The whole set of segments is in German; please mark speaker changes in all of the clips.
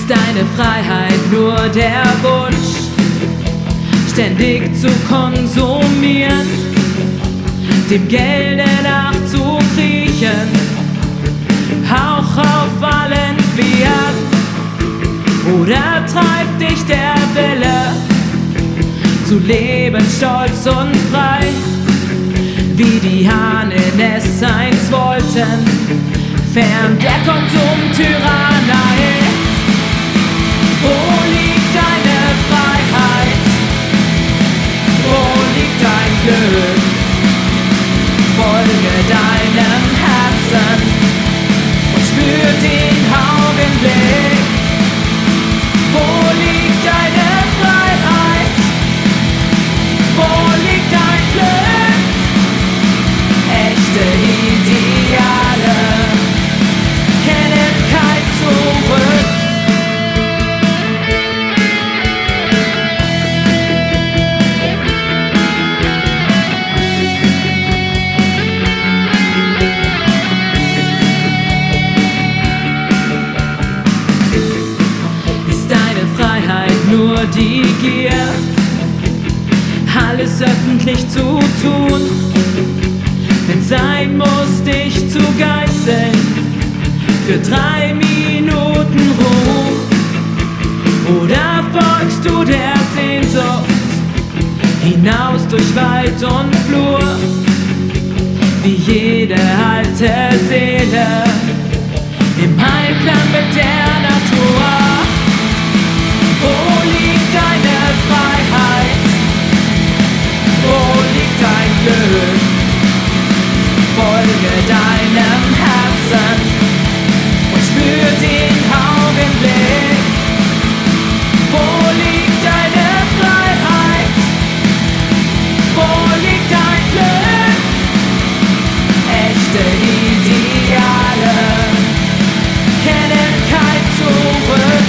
Speaker 1: Ist deine Freiheit nur der Wunsch, ständig zu konsumieren, dem Gelde nachzukriechen, Hauch auf allen Vieren? Oder treibt dich der Wille, zu leben stolz und frei, wie die Ahnen es einst wollten, fern der Konsumtyrannei? Wo liegt deine Freiheit? Wo liegt dein Glück? Folge deinem Herzen und spür den Augenblick. Wo liegt deine Freiheit? Wo liegt dein Glück? Echte Ideale kennen kein Zurück. Nur die Gier, alles öffentlich zu tun, wenn sein muss, dich zu geißeln, für 3 Minuten Ruhe? Oder folgst du der Sehnsucht, hinaus durch Wald und Flur, wie jede alte Seele, im Einklang mit der Natur? Wo liegt deine Freiheit? Wo liegt dein Glück? Folge deinem Herzen und spür den Augenblick. Wo liegt deine Freiheit? Wo liegt dein Glück? Echte Ideale kennen kein Zurück.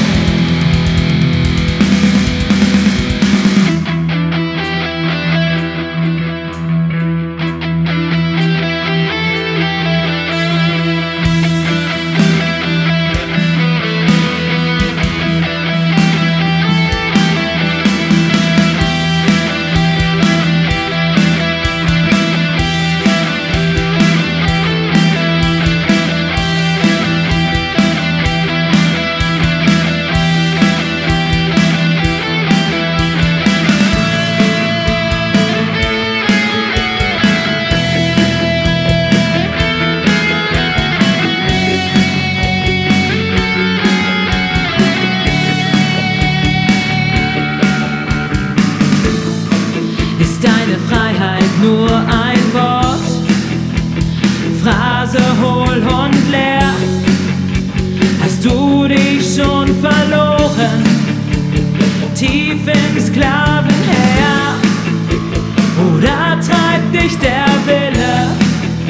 Speaker 1: Ist deine Freiheit nur ein Wort, Phrase hohl und leer? Hast du dich schon verloren, tief im Sklavenheer? Oder treibt dich der Wille,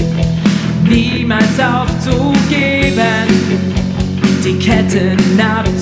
Speaker 1: niemals aufzugeben, die Ketten ab